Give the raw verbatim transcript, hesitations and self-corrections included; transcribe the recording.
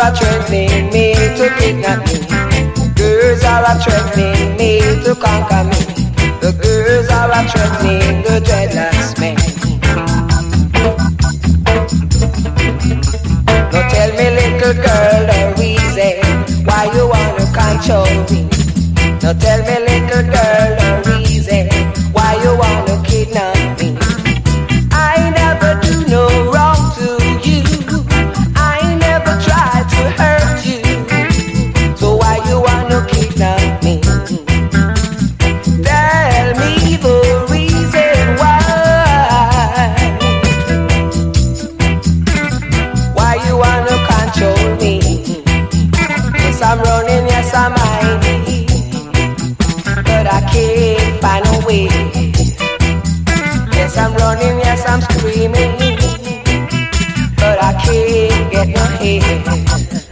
are threatening me to kidnap me. Girls are threatening me to conquer me. The girls are threatening the dreadlocks man. Now tell me, little girl, the reason why you wanna control me. Now tell me, little girl, the reason why you wanna kidnap me. I never do no wrong to you. I never tried to hurt you. So why you wanna kidnap me? Tell me the reason why. Why you wanna control me? Yes, I'm running, yes, I'm hiding, but I can't find a way. Yes, I'm running, yes, I'm screaming, but I can't get no head.